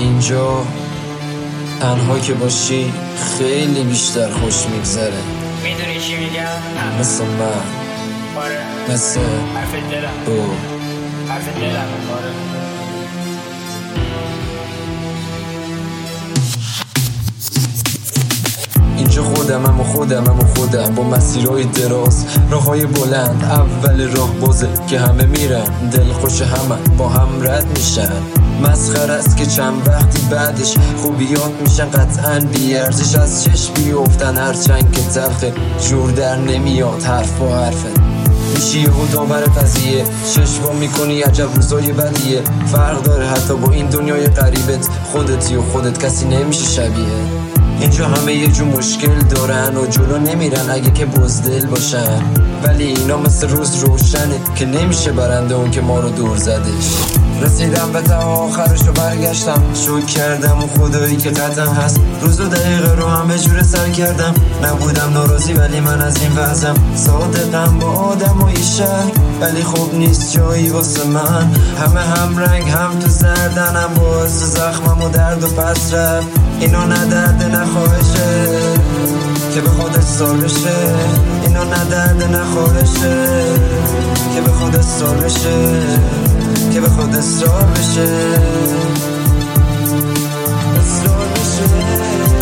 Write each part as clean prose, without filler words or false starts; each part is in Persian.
اینجا تنها که باشی خیلی بیشتر خوش میگذره. میدونی چی میگم؟ مثل من، آره مثل حرف دلم، تو. حرف دلم. آره اینجا خودم با مسیرهای دراز، راههای بلند، اول راه بازه که همه میرن، دل خوش همه با هم رد میشن. مسخره است که چند وقتی بعدش خوبیات میشن قطعاً بیارزش، از چشم بیفتن هرچند که تلخه، جور در نمیاد حرف با حرفه. میشی یهو داور قضیه، چشم میکنی عجب روزای بدیه. فرق داره حتی با این دنیای غریبت، خودتی و خودت کسی نمیشه شبیه. اینجا همه یه جو مشکل دارن و جلو نمیرن اگه که بزدل باشن، ولی اینا مثل روز روشنه که نمیشه برنده اون که ما رو دور زدش. رسیدم به تا آخرش و برگشتم، شکر کردم و خدایی که قطعا هست. روز و دقیقه رو همه جور سر کردم، نبودم ناراضی ولی من از این وضعم. صادقم با آدم و این شهر ولی خوب نیست جایی واسه من. همه هم رنگ هم تو زردنم، باعث زخمم و درد و پس رفت. اینا نه درد نه خواهشه که به خودت سال بشه، اینا نه درد نه خواهشه که به خودت سال بشه، که به خودت سال بشه، سال بشه.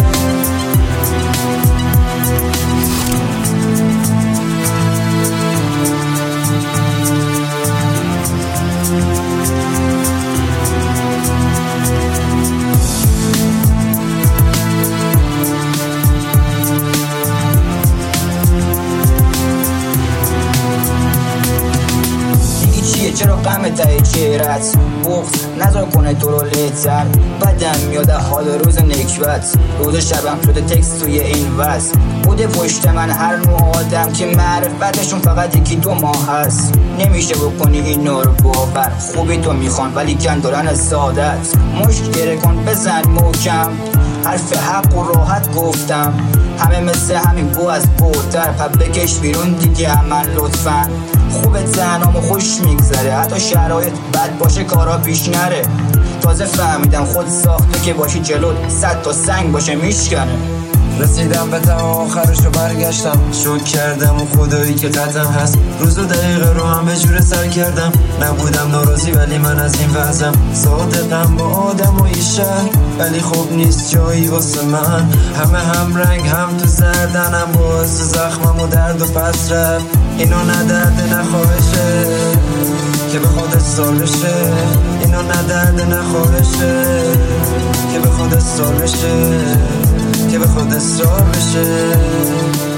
چرا غم ته چهرت بغض نذار کنه تو رو لذت، بدم میاد حال روز نکبت، روز شبم شده تکست توی این وصل. بوده پشت من هر نوع آدم که معرفتشون فقط یکی دو ماه هست. نمیشه بکنی این رو باور، خوبی تو میخوان ولی کن دارن سادت. مشت گره کن بزن محکم، حرف حق و راحت گفتم. همه مثل همین بو از بوتر، پس بکش بیرون دیگه عمل لطفا. خوبه زنامو خوش میگذره، حتی شرایط بد باشه کارا پیش نره. تازه فهمیدم خود ساخته که باشی جلوت 100 تا سنگ باشه میشکنه. رسیدم به تا آخرش و برگشتم، شکر کردم و خدایی که قطعا هست. روز و دقیقه رو همه جور سر کردم، نبودم ناراضی ولی من از این وضعم. صادقم با آدم و این شهر ولی خوب نیست جایی واسه من. همه هم رنگ هم تو زردنم، باعث زخمم و درد و پس رفت. اینا نه درد نه خواهشه که به خودت سال بشه، اینا نه درد نه خواهشه که به خودت سال بشه، که به خودت سال بشه.